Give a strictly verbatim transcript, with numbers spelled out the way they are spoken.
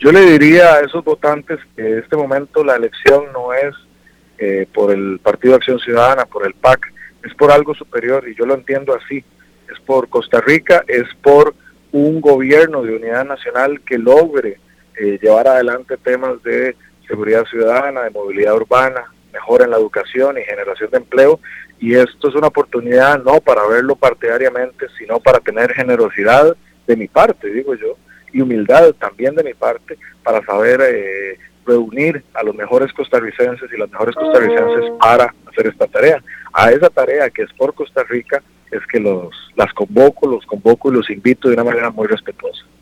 Yo le diría a esos votantes que en este momento la elección no es eh, por el Partido de Acción Ciudadana, por el P A C, es por algo superior, y yo lo entiendo así. Es por Costa Rica, es por un gobierno de unidad nacional que logre eh, llevar adelante temas de seguridad ciudadana, de movilidad urbana, mejora en la educación y generación de empleo, y esto es una oportunidad no para verlo partidariamente, sino para tener generosidad de mi parte, digo yo, y humildad también de mi parte, para saber eh, reunir a los mejores costarricenses y las mejores costarricenses para hacer esta tarea. A esa tarea que es por Costa Rica es que los las convoco, los convoco y los invito de una manera muy respetuosa.